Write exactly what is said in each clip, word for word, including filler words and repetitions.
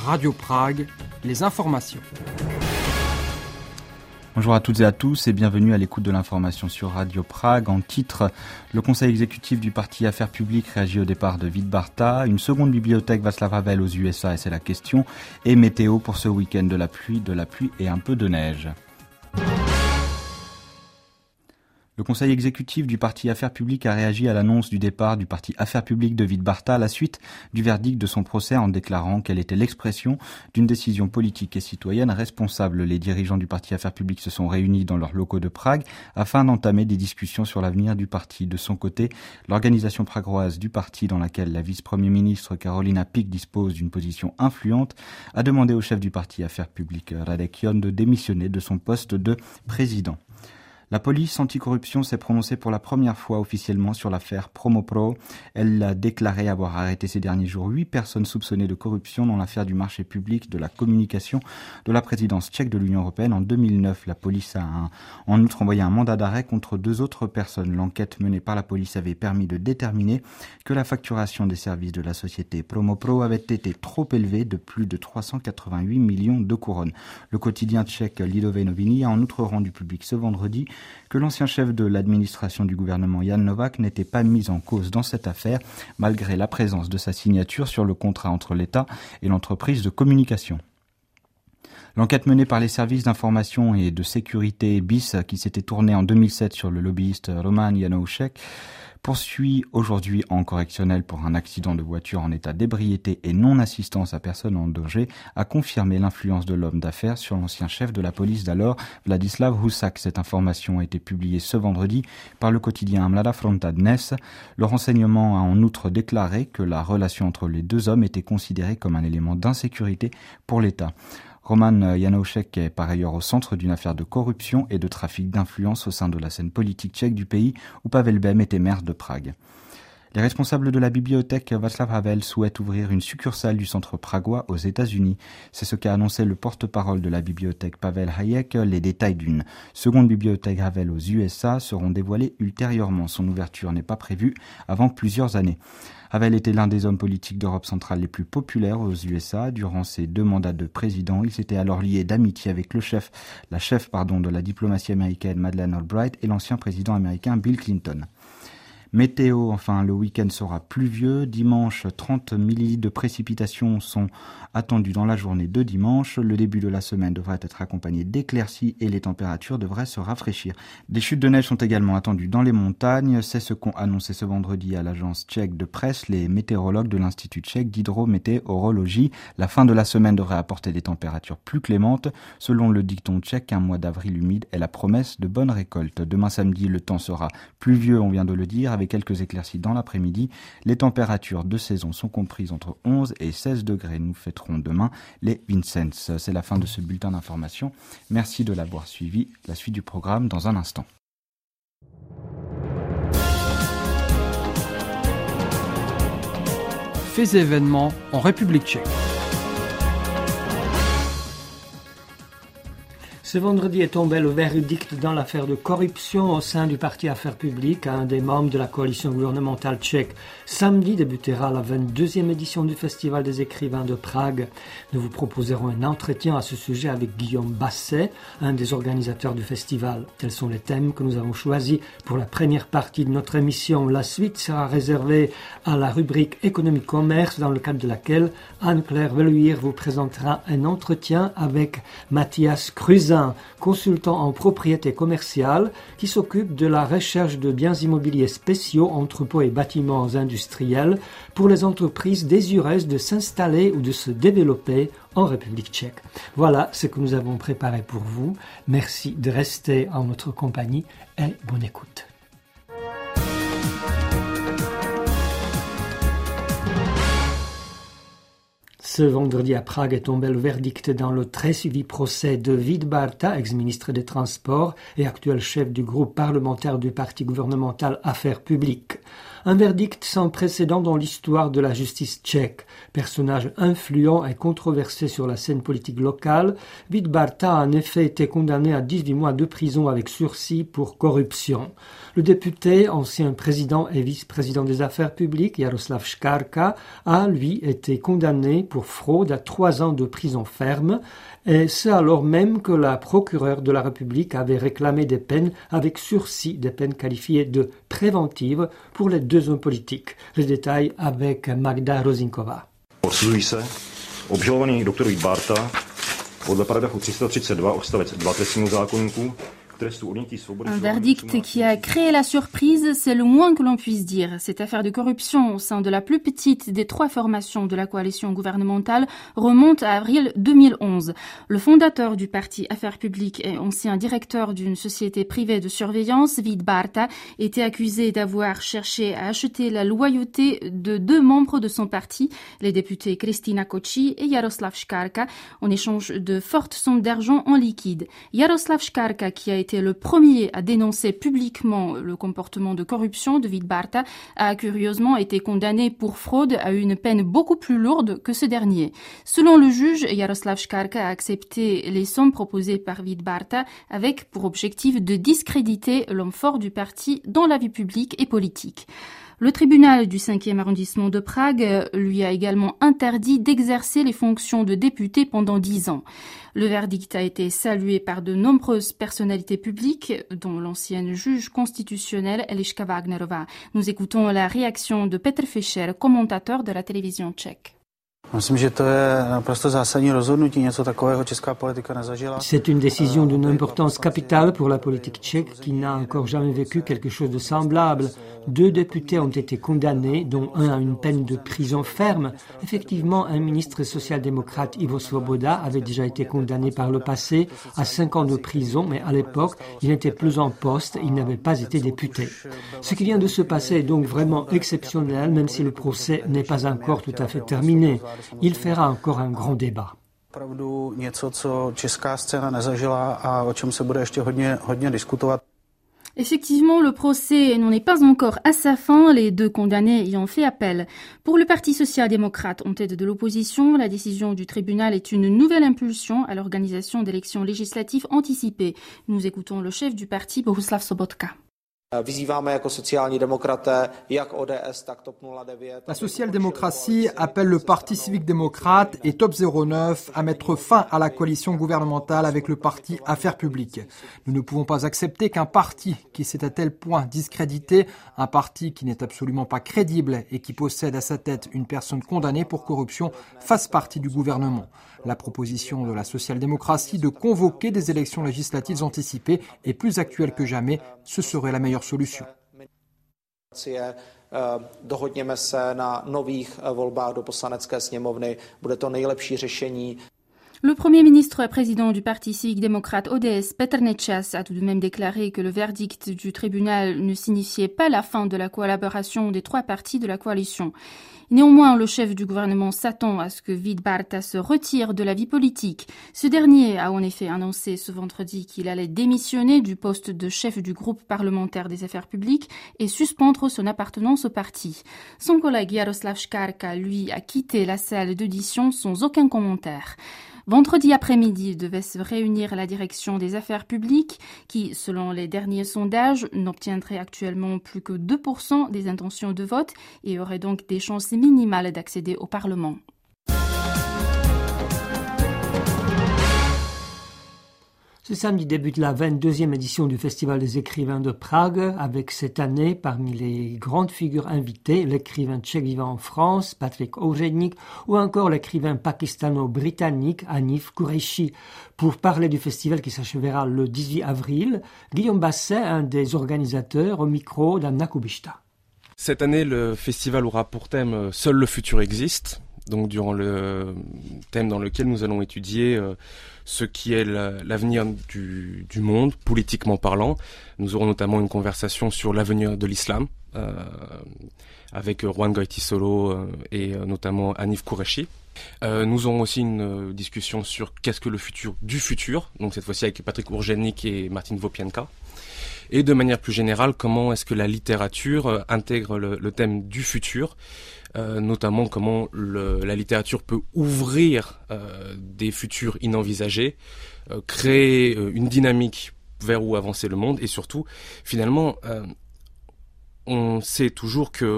Radio Prague, les informations. Bonjour à toutes et à tous et bienvenue à l'écoute de l'information sur Radio Prague. En titre, le conseil exécutif du parti Affaires publiques réagit au départ de Vidbarta. Une seconde bibliothèque Václav Havel aux U S A et c'est la question. Et météo pour ce week-end, de la pluie, de la pluie et un peu de neige. Le conseil exécutif du parti Affaires publiques a réagi à l'annonce du départ du parti Affaires publiques de Vidbarta à la suite du verdict de son procès en déclarant qu'elle était l'expression d'une décision politique et citoyenne responsable. Les dirigeants du parti Affaires publiques se sont réunis dans leurs locaux de Prague afin d'entamer des discussions sur l'avenir du parti. De son côté, l'organisation pragoise du parti, dans laquelle la vice-premier ministre Karolina Pik dispose d'une position influente, a demandé au chef du parti Affaires publiques Radek Jon de démissionner de son poste de président. La police anticorruption s'est prononcée pour la première fois officiellement sur l'affaire Promopro. Elle a déclaré avoir arrêté ces derniers jours huit personnes soupçonnées de corruption dans l'affaire du marché public de la communication de la présidence tchèque de l'Union européenne en deux mille neuf. La police a un, en outre envoyé un mandat d'arrêt contre deux autres personnes. L'enquête menée par la police avait permis de déterminer que la facturation des services de la société Promopro avait été trop élevée de plus de trois cent quatre-vingt-huit millions de couronnes. Le quotidien tchèque Lidové noviny a en outre rendu public ce vendredi que l'ancien chef de l'administration du gouvernement Jan Novák n'était pas mis en cause dans cette affaire, malgré la présence de sa signature sur le contrat entre l'État et l'entreprise de communication. L'enquête menée par les services d'information et de sécurité B I S, qui s'était tournée en deux mille sept sur le lobbyiste Roman Janoušek, poursuit aujourd'hui en correctionnel pour un accident de voiture en état d'ébriété et non-assistance à personne en danger, a confirmé l'influence de l'homme d'affaires sur l'ancien chef de la police d'alors, Vladislav Husak. Cette information a été publiée ce vendredi par le quotidien Mladá Fronta Dnes. Le renseignement a en outre déclaré que la relation entre les deux hommes était considérée comme un élément d'insécurité pour l'État. Roman Janoušek est par ailleurs au centre d'une affaire de corruption et de trafic d'influence au sein de la scène politique tchèque du pays où Pavel Bem était maire de Prague. Les responsables de la bibliothèque Václav Havel souhaitent ouvrir une succursale du centre pragois aux États-Unis. C'est ce qu'a annoncé le porte-parole de la bibliothèque Pavel Hayek. Les détails d'une seconde bibliothèque Havel aux U S A seront dévoilés ultérieurement. Son ouverture n'est pas prévue avant plusieurs années. Havel était l'un des hommes politiques d'Europe centrale les plus populaires aux U S A. Durant ses deux mandats de président, il s'était alors lié d'amitié avec le chef, la chef pardon, de la diplomatie américaine Madeleine Albright et l'ancien président américain Bill Clinton. Météo, enfin, le week-end sera pluvieux. Dimanche, trente millilitres de précipitations sont attendus dans la journée de dimanche. Le début de la semaine devrait être accompagné d'éclaircies et les températures devraient se rafraîchir. Des chutes de neige sont également attendues dans les montagnes. C'est ce qu'ont annoncé ce vendredi à l'agence tchèque de presse les météorologues de l'Institut tchèque d'hydrométéorologie. La fin de la semaine devrait apporter des températures plus clémentes. Selon le dicton tchèque, un mois d'avril humide est la promesse de bonnes récoltes. Demain samedi, le temps sera pluvieux, on vient de le dire, avec quelques éclaircies dans l'après-midi. Les températures de saison sont comprises entre onze et seize degrés. Nous fêterons demain les Vincents. C'est la fin de ce bulletin d'information. Merci de l'avoir suivi. La suite du programme dans un instant. Faits et événements en République tchèque. Ce vendredi est tombé le verdict dans l'affaire de corruption au sein du parti Affaires publiques, un des membres de la coalition gouvernementale tchèque. Samedi débutera la vingt-deuxième édition du Festival des écrivains de Prague. Nous vous proposerons un entretien à ce sujet avec Guillaume Basset, un des organisateurs du festival. Tels sont les thèmes que nous avons choisis pour la première partie de notre émission. La suite sera réservée à la rubrique économie-commerce, dans le cadre de laquelle Anne-Claire Veluire vous présentera un entretien avec Mathias Kruzin, consultant en propriété commerciale qui s'occupe de la recherche de biens immobiliers spéciaux, entrepôts et bâtiments industriels pour les entreprises désireuses de s'installer ou de se développer en République tchèque. Voilà ce que nous avons préparé pour vous. Merci de rester en notre compagnie et bonne écoute. Ce vendredi à Prague est tombé le verdict dans le très suivi procès de Vidbarta, ex-ministre des Transports et actuel chef du groupe parlementaire du parti gouvernemental Affaires publiques. Un verdict sans précédent dans l'histoire de la justice tchèque. Personnage influent et controversé sur la scène politique locale, Vidbarta a en effet été condamné à dix-huit mois de prison avec sursis pour corruption. Le député, ancien président et vice-président des affaires publiques, Jaroslav Škárka, a, lui, été condamné pour fraude à trois ans de prison ferme, et ce alors même que la procureure de la République avait réclamé des peines avec sursis, des peines qualifiées de préventives pour les deux hommes politiques. Les détails avec Magda Rozinkova. Odsuzují se obžalovaný doktor Vít Bárta podle paragrafu tři sta třicet dva odstavec dva trestního zákoníku. Un verdict qui a créé la surprise, c'est le moins que l'on puisse dire. Cette affaire de corruption au sein de la plus petite des trois formations de la coalition gouvernementale remonte à avril deux mille onze. Le fondateur du parti Affaires publiques et ancien directeur d'une société privée de surveillance, Vít Bárta, était accusé d'avoir cherché à acheter la loyauté de deux membres de son parti, les députés Kristina Koči et Jaroslav Škárka, en échange de fortes sommes d'argent en liquide. Jaroslav Škárka, qui a été le premier à dénoncer publiquement le comportement de corruption de Vít Bárta, a curieusement été condamné pour fraude à une peine beaucoup plus lourde que ce dernier. Selon le juge, Jaroslav Škárka a accepté les sommes proposées par Vít Bárta avec pour objectif de discréditer l'homme fort du parti dans la vie publique et politique. Le tribunal du cinquième arrondissement de Prague lui a également interdit d'exercer les fonctions de député pendant dix ans. Le verdict a été salué par de nombreuses personnalités publiques, dont l'ancienne juge constitutionnelle Eliška Wagnerová. Nous écoutons la réaction de Petr Fischer, commentateur de la télévision tchèque. C'est une décision d'une importance capitale pour la politique tchèque qui n'a encore jamais vécu quelque chose de semblable. Deux députés ont été condamnés, dont un à une peine de prison ferme. Effectivement, un ministre social-démocrate, Ivo Svoboda, avait déjà été condamné par le passé à cinq ans de prison, mais à l'époque, il n'était plus en poste, il n'avait pas été député. Ce qui vient de se passer est donc vraiment exceptionnel, même si le procès n'est pas encore tout à fait terminé. Il fera encore un grand débat. Effectivement, le procès n'en est pas encore à sa fin, les deux condamnés ayant fait appel. Pour le Parti social-démocrate en tête de l'opposition, la décision du tribunal est une nouvelle impulsion à l'organisation d'élections législatives anticipées. Nous écoutons le chef du parti, Bohuslav Sobotka. La social-démocratie appelle le Parti civique-démocrate et Top zéro neuf à mettre fin à la coalition gouvernementale avec le Parti Affaires publiques. Nous ne pouvons pas accepter qu'un parti qui s'est à tel point discrédité, un parti qui n'est absolument pas crédible et qui possède à sa tête une personne condamnée pour corruption, fasse partie du gouvernement. La proposition de la social-démocratie de convoquer des élections législatives anticipées est plus actuelle que jamais. Ce serait la meilleure solution. Dohodněme se na nových volbách do poslanecké sněmovny, bude to nejlepší řešení. Le Premier ministre président du Parti civique-démocrate O D S, Petr Nečas, a tout de même déclaré que le verdict du tribunal ne signifiait pas la fin de la collaboration des trois partis de la coalition. Néanmoins, le chef du gouvernement s'attend à ce que Vít Bárta se retire de la vie politique. Ce dernier a en effet annoncé ce vendredi qu'il allait démissionner du poste de chef du groupe parlementaire des affaires publiques et suspendre son appartenance au parti. Son collègue Jaroslav Škárka, lui, a quitté la salle d'audition sans aucun commentaire. Vendredi après-midi devait se réunir la direction des affaires publiques qui, selon les derniers sondages, n'obtiendrait actuellement plus que deux pour cent des intentions de vote et aurait donc des chances minimales d'accéder au Parlement. Ce samedi débute la vingt-deuxième édition du Festival des écrivains de Prague, avec cette année, parmi les grandes figures invitées, l'écrivain tchèque vivant en France, Patrik Ouředník, ou encore l'écrivain pakistano-britannique Hanif Kureishi. Pour parler du festival qui s'achèvera le dix-huit avril, Guillaume Basset, un des organisateurs, au micro d'Anna Kubishta. Cette année, le festival aura pour thème « Seul le futur existe ». Donc durant le thème dans lequel nous allons étudier euh, ce qui est la, l'avenir du, du monde, politiquement parlant. Nous aurons notamment une conversation sur l'avenir de l'islam, euh, avec Juan Goytisolo euh, et euh, notamment Hanif Kureishi. Euh, nous aurons aussi une euh, discussion sur qu'est-ce que le futur du futur, donc cette fois-ci avec Patrik Ouředník et Martin Vopienka. Et de manière plus générale, comment est-ce que la littérature euh, intègre le, le thème du futur, euh, notamment comment le, la littérature peut ouvrir euh, des futurs inenvisagés, euh, créer euh, une dynamique vers où avancer le monde, et surtout, finalement, euh, on sait toujours que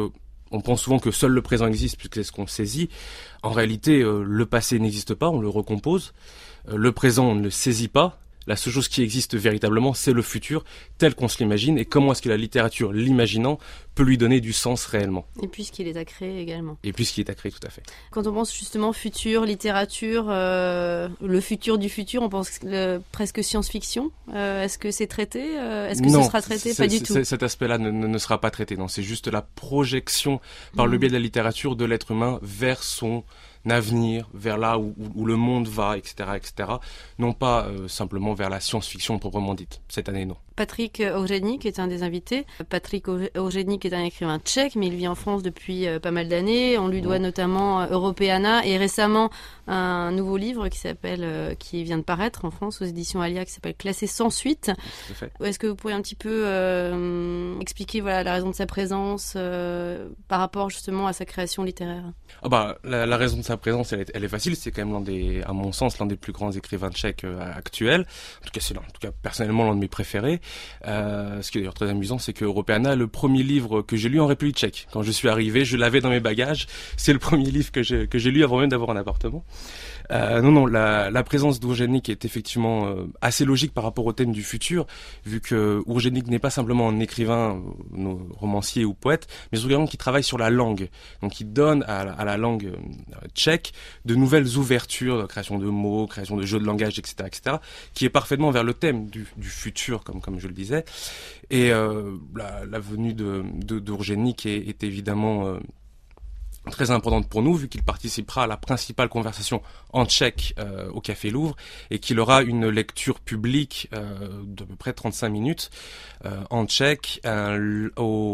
On pense souvent que seul le présent existe puisque c'est ce qu'on saisit. En réalité, euh, le passé n'existe pas, on le recompose. Euh, le présent, on ne le saisit pas. La seule chose qui existe véritablement, c'est le futur, tel qu'on se l'imagine, et comment est-ce que la littérature, l'imaginant, peut lui donner du sens réellement. Et puisqu'il est à créer également. Et puisqu'il est à créer, tout à fait. Quand on pense justement futur, littérature, euh, le futur du futur, on pense le, presque science-fiction. Euh, est-ce que c'est traité euh, Est-ce que non, ce sera traité Pas du tout. Cet aspect-là ne, ne sera pas traité, non. C'est juste la projection, par mmh. le biais de la littérature, de l'être humain vers son avenir, vers là où, où le monde va, et cetera, et cetera. Non pas euh, simplement vers la science-fiction proprement dite. Cette année, non. Patrick Ourženík est un des invités. Patrick Ourženík est un écrivain tchèque, mais il vit en France depuis euh, pas mal d'années. On lui doit mmh. notamment euh, Europeana et récemment un nouveau livre qui s'appelle, euh, qui vient de paraître en France aux éditions Alia, qui s'appelle Classé sans suite. Est-ce que vous pourriez un petit peu euh, expliquer voilà la raison de sa présence euh, par rapport justement à sa création littéraire? Ah bah la, la raison de sa présence, elle est, elle est facile. C'est quand même l'un des, à mon sens, l'un des plus grands écrivains tchèques euh, actuels. En tout cas, c'est en tout cas personnellement l'un de mes préférés. Euh, ce qui est d'ailleurs très amusant, c'est que Europeana, le premier livre que j'ai lu en République tchèque. Quand je suis arrivé, je l'avais dans mes bagages. C'est le premier livre que j'ai, que j'ai lu avant même d'avoir un appartement. Euh, non, non, la, la présence d'Ourženík est effectivement euh, assez logique par rapport au thème du futur, vu que Ourženík n'est pas simplement un écrivain, euh, romancier ou poète, mais également qui travaille sur la langue. Donc il donne à la, à la langue euh, tchèque de nouvelles ouvertures, de création de mots, création de jeux de langage, et cetera, et cetera, qui est parfaitement vers le thème du, du futur, comme, comme je le disais. Et euh, la, la venue de, de, d'Ourženík est, est évidemment euh, très importante pour nous, vu qu'il participera à la principale conversation en tchèque euh, au Café Louvre et qu'il aura une lecture publique euh, d'à peu près trente-cinq minutes euh, en tchèque euh,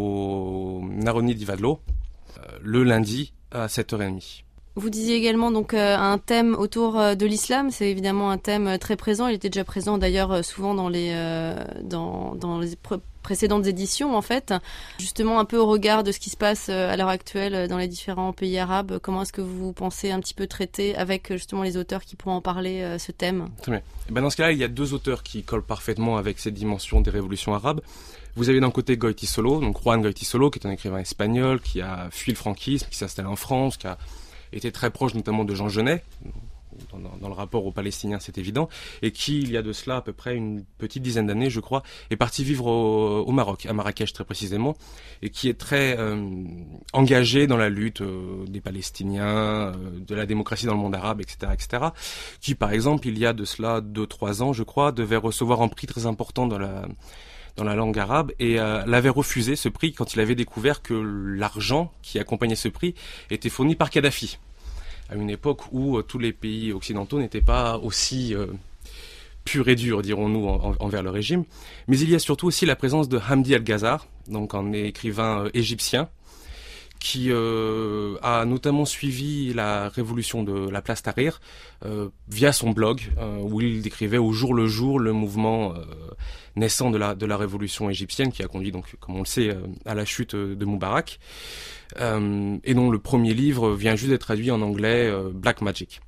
au Národní divadlo euh, le lundi à sept heures trente. Vous disiez également donc euh, un thème autour euh, de l'islam, c'est évidemment un thème euh, très présent. Il était déjà présent d'ailleurs euh, souvent dans les euh, dans dans les pr- précédentes éditions en fait. Justement un peu au regard de ce qui se passe euh, à l'heure actuelle euh, dans les différents pays arabes, comment est-ce que vous pensez un petit peu traiter avec euh, justement les auteurs qui pourront en parler euh, ce thème? Très bien. Et ben dans ce cas-là, il y a deux auteurs qui collent parfaitement avec cette dimension des révolutions arabes. Vous avez d'un côté Goytisolo, donc Juan Goytisolo, qui est un écrivain espagnol qui a fui le franquisme, qui s'est installé en France, qui a était très proche notamment de Jean Genet, dans, dans, dans le rapport aux Palestiniens, c'est évident, et qui, il y a de cela à peu près une petite dizaine d'années, je crois, est parti vivre au, au Maroc, à Marrakech très précisément, et qui est très euh, engagé dans la lutte euh, des Palestiniens, euh, de la démocratie dans le monde arabe, et cetera, et cetera, qui, par exemple, il y a de cela deux, trois ans, je crois, devait recevoir un prix très important dans la... dans la langue arabe, et euh, l'avait refusé, ce prix, quand il avait découvert que l'argent qui accompagnait ce prix était fourni par Kadhafi, à une époque où euh, tous les pays occidentaux n'étaient pas aussi euh, purs et durs, dirons-nous, en, en, envers le régime. Mais il y a surtout aussi la présence de Hamdi El-Ghazar, donc un écrivain euh, égyptien, qui euh, a notamment suivi la révolution de la place Tahrir euh, via son blog euh, où il décrivait au jour le jour le mouvement euh, naissant de la de la révolution égyptienne qui a conduit donc comme on le sait euh, à la chute de Moubarak euh, et dont le premier livre vient juste d'être traduit en anglais, euh, Black Magic.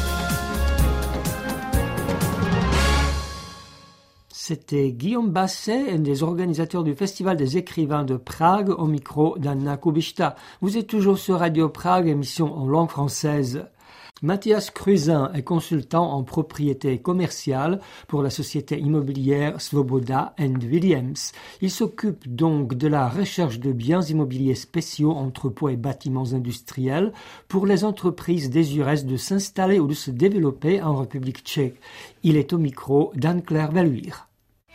C'était Guillaume Basset, un des organisateurs du Festival des écrivains de Prague, au micro d'Anna Kubišta. Vous êtes toujours sur Radio Prague, émission en langue française. Mathias Kruzin est consultant en propriété commerciale pour la société immobilière Svoboda and Williams. Il s'occupe donc de la recherche de biens immobiliers spéciaux, entrepôts et bâtiments industriels pour les entreprises désireuse de s'installer ou de se développer en République tchèque. Il est au micro d'Anne-Claire Velluire.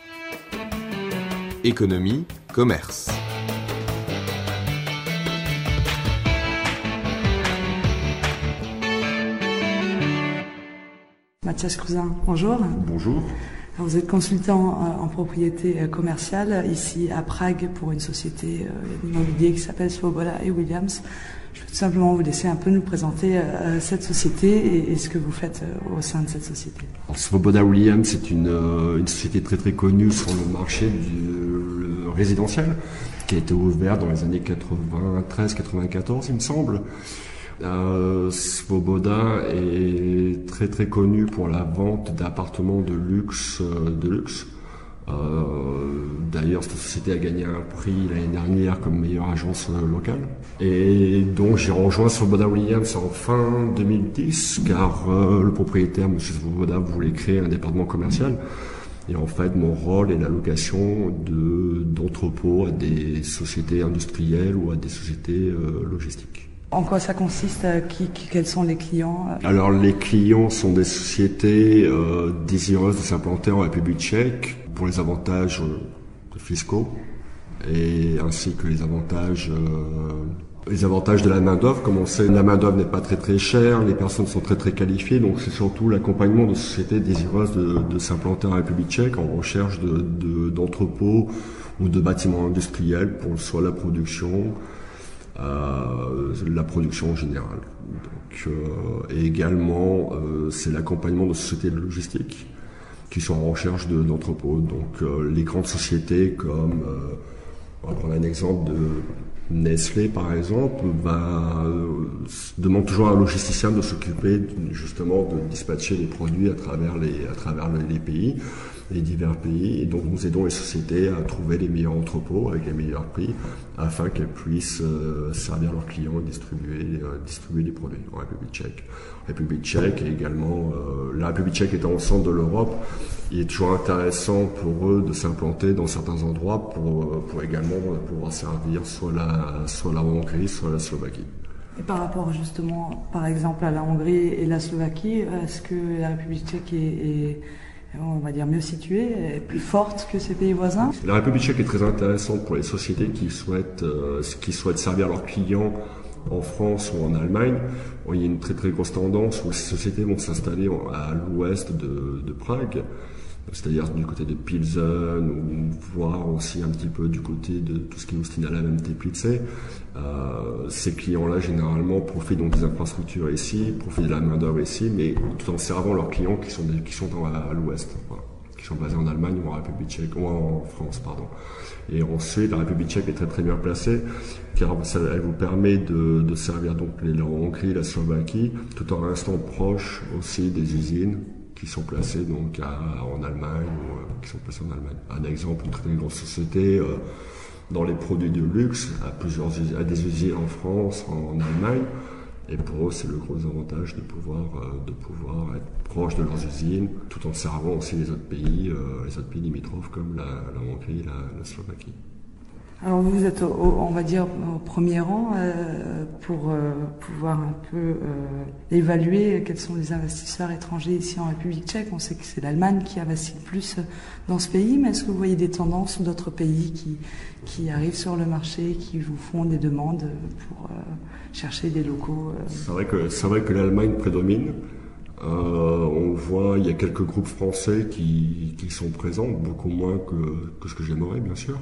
Économie, commerce. Mathias Kruzin, bonjour. Bonjour. Vous êtes consultant en propriété commerciale ici à Prague pour une société immobilière qui s'appelle Svoboda et Williams. Je vais tout simplement vous laisser un peu nous présenter cette société et ce que vous faites au sein de cette société. Alors, Svoboda Williams, c'est une, une société très très connue sur le marché du le résidentiel qui a été ouverte dans les années quatre-vingt-treize quatre-vingt-quatorze, il me semble. Euh, Svoboda est très très connu pour la vente d'appartements de luxe, euh, de luxe Euh, d'ailleurs, cette société a gagné un prix l'année dernière comme meilleure agence locale. Et donc j'ai rejoint Svoboda Williams en fin deux mille dix, car euh, le propriétaire, M. Svoboda, voulait créer un département commercial. Et en fait, mon rôle est l'allocation de, d'entrepôts à des sociétés industrielles ou à des sociétés euh, logistiques. En quoi ça consiste? qui, qui, Quels sont les clients? Alors, les clients sont des sociétés euh, désireuses de s'implanter en République tchèque pour les avantages euh, fiscaux et ainsi que les avantages euh, les avantages de la main-d'œuvre. Comme on sait, la main-d'œuvre n'est pas très très chère, les personnes sont très très qualifiées, donc c'est surtout l'accompagnement de sociétés désireuses de, de s'implanter en République tchèque en recherche de, de, d'entrepôts ou de bâtiments industriels pour soit la production, euh, la production en général. Donc, euh, et également, euh, c'est l'accompagnement de sociétés de logistique qui sont en recherche de, d'entrepôts. Donc, euh, les grandes sociétés comme, euh, on va prendre un exemple de Nestlé, par exemple, va, euh, demande toujours à un logisticien de s'occuper justement de dispatcher les produits à travers les, à travers les pays, les divers pays. Et donc nous aidons les sociétés à trouver les meilleurs entrepôts avec les meilleurs prix afin qu'elles puissent euh, servir leurs clients et distribuer, euh, distribuer les produits en République tchèque. République tchèque et également, euh, la République tchèque étant au centre de l'Europe, il est toujours intéressant pour eux de s'implanter dans certains endroits pour, pour également pouvoir servir soit la, soit la Hongrie, soit la Slovaquie. Et par rapport justement, par exemple, à la Hongrie et la Slovaquie, est-ce que la République tchèque est, est on va dire, mieux située, est plus forte que ses pays voisins? La République tchèque est très intéressante pour les sociétés qui souhaitent, euh, qui souhaitent servir leurs clients en France ou en Allemagne. Bon, il y a une très très grosse tendance où ces sociétés vont s'installer à l'ouest de, de Prague, c'est-à-dire du côté de Pilsen, ou voire aussi un petit peu du côté de tout ce qui est Ustinala, même Teplice. Euh, ces clients-là, généralement, profitent donc des infrastructures ici, profitent de la main-d'œuvre ici, mais tout en servant leurs clients qui sont, des, qui sont à, à l'ouest, voilà, qui sont basés en Allemagne ou en République tchèque, ou en France, pardon. Et ensuite, la République tchèque est très très bien placée, car ça, elle vous permet de, de servir donc la Hongrie, la Slovaquie, tout en restant proche aussi des usines qui sont placées donc à, en Allemagne ou euh, qui sont placées en Allemagne. Un exemple, une très, très grosse société euh, dans les produits de luxe à plusieurs à des usines en France, en, en Allemagne. Et pour eux, c'est le gros avantage de pouvoir euh, de pouvoir être proche de leurs usines, tout en servant aussi les autres pays, euh, les autres pays limitrophes comme la, la Hongrie, la, la Slovaquie. Alors vous êtes, au, on va dire, au premier rang euh, pour euh, pouvoir un peu euh, évaluer quels sont les investisseurs étrangers ici en République tchèque. On sait que c'est l'Allemagne qui investit le plus dans ce pays, mais est-ce que vous voyez des tendances d'autres pays qui, qui arrivent sur le marché, qui vous font des demandes pour euh, chercher des locaux euh... C'est vrai que, c'est vrai que l'Allemagne prédomine. Euh, on voit, il y a quelques groupes français qui, qui sont présents, beaucoup moins que, que ce que j'aimerais, bien sûr.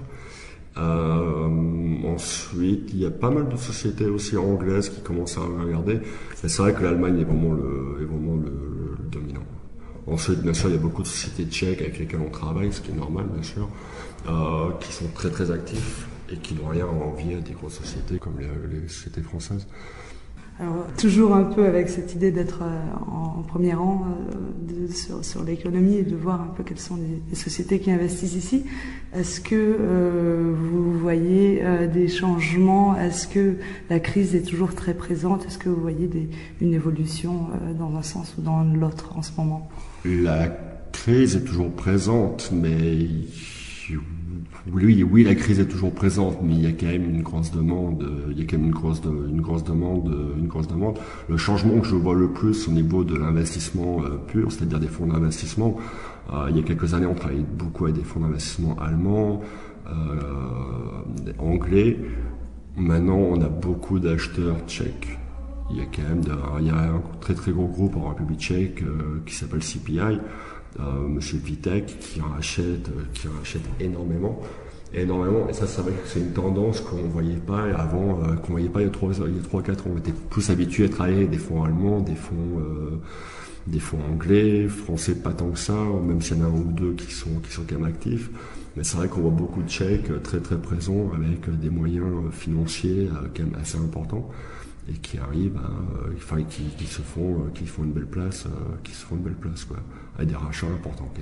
Euh, ensuite, il y a pas mal de sociétés aussi anglaises qui commencent à regarder. Mais c'est vrai que l'Allemagne est vraiment le, est vraiment le, le, le dominant. Ensuite, bien sûr, il y a beaucoup de sociétés tchèques avec lesquelles on travaille, ce qui est normal, bien sûr, euh, qui sont très très actifs et qui n'ont rien à envier à des grosses sociétés comme les, les sociétés françaises. Alors, toujours un peu avec cette idée d'être en premier rang de, sur, sur l'économie et de voir un peu quelles sont les, les sociétés qui investissent ici. Est-ce que euh, vous voyez euh, des changements? Est-ce que la crise est toujours très présente? Est-ce que vous voyez des, une évolution euh, dans un sens ou dans l'autre en ce moment? La crise est toujours présente, mais oui, oui, la crise est toujours présente, mais il y a quand même une grosse demande. Il y a quand même une grosse, une grosse demande, une grosse demande. Le changement que je vois le plus au niveau de l'investissement euh, pur, c'est-à-dire des fonds d'investissement. Euh, il y a quelques années, on travaillait beaucoup avec des fonds d'investissement allemands, euh, anglais. Maintenant, on a beaucoup d'acheteurs tchèques. Il y a quand même, de, il y a un très très gros groupe en République tchèque euh, qui s'appelle C P I. Euh, Monsieur Vitek qui rachète, euh, qui rachète énormément, énormément. Et ça, c'est vrai que c'est une tendance qu'on voyait pas avant, euh, qu'on voyait pas il y a trois, il y a trois, quatre ans. On était plus habitués à travailler avec des fonds allemands, des fonds, euh, des fonds anglais, français pas tant que ça, même s'il y en a un ou deux qui sont, qui sont quand même actifs. Mais c'est vrai qu'on voit beaucoup de Tchèques très très présents avec des moyens financiers euh, quand même assez importants. Et qui arrivent, à, euh, enfin, qui, qui se font, euh, qui font une belle place, euh, qui se font une belle place, quoi, avec des rachats importants quand même.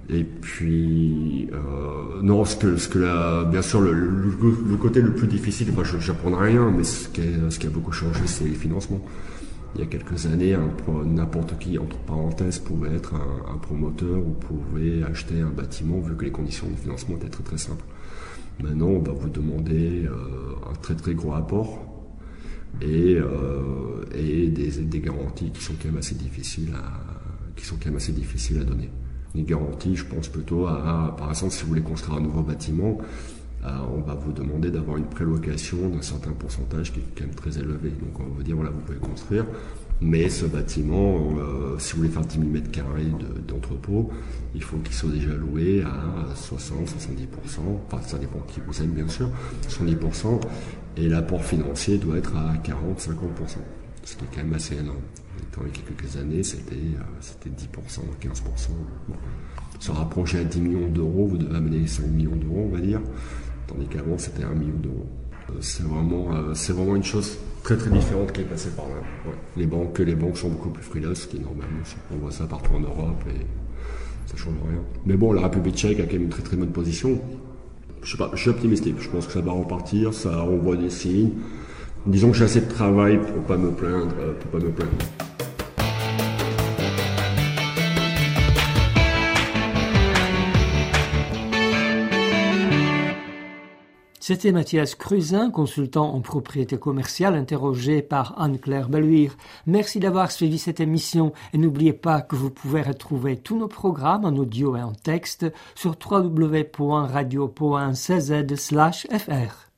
Et puis, euh, non, ce que, ce que la, bien sûr, le, le, le côté le plus difficile, enfin, je n'apprends rien, mais ce qui, est, ce qui a beaucoup changé, c'est les financements. Il y a quelques années, n'importe qui, entre parenthèses, pouvait être un, un promoteur ou pouvait acheter un bâtiment, vu que les conditions de financement étaient très très simples. Maintenant, on va vous demander euh, un très très gros apport et, euh, et des, des garanties qui sont quand même assez difficiles à, qui sont quand même assez difficiles à donner. Les garanties, je pense plutôt à, par exemple, si vous voulez construire un nouveau bâtiment, euh, on va vous demander d'avoir une prélocation d'un certain pourcentage qui est quand même très élevé. Donc on va vous dire, voilà, vous pouvez construire, mais ce bâtiment, euh, si vous voulez faire dix mille mètres carrés de, d'entrepôt, il faut qu'il soit déjà loué à soixante à soixante-dix pour cent, enfin ça dépend qui vous aime bien sûr, soixante-dix pour cent, et l'apport financier doit être à quarante à cinquante pour cent, ce qui est quand même assez énorme. Dans les quelques années, c'était, euh, c'était dix pour cent, quinze pour cent. Bon. Se rapprocher à dix millions d'euros, vous devez amener cinq millions d'euros, on va dire, tandis qu'avant, c'était un million d'euros. Euh, c'est, vraiment, euh, c'est vraiment une chose très très différente qui est passée par là. Ouais. Les banques, les banques sont beaucoup plus frileuses, ce qui est normal aussi. On voit ça partout en Europe et ça change rien. Mais bon, la République tchèque a quand même une très très bonne position. Je sais pas, je suis optimistique. Je pense que ça va repartir, ça envoie des signes. Disons que j'ai assez de travail pour pas me plaindre, pour pas me plaindre. C'était Mathias Cruzin, consultant en propriété commerciale, interrogé par Anne-Claire Belluire. Merci d'avoir suivi cette émission et n'oubliez pas que vous pouvez retrouver tous nos programmes en audio et en texte sur w w w point radio point c z slash f r.